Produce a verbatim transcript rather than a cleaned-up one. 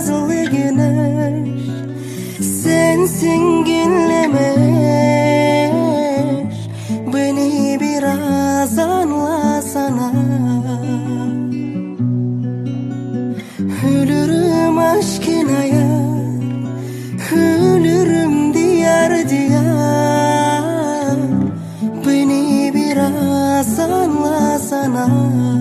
nazlı güneş, sensin günlemiş. Beni biraz anlasana. Ölürüm aşkına yar, ölürüm diyar diyar. Beni biraz anlasana.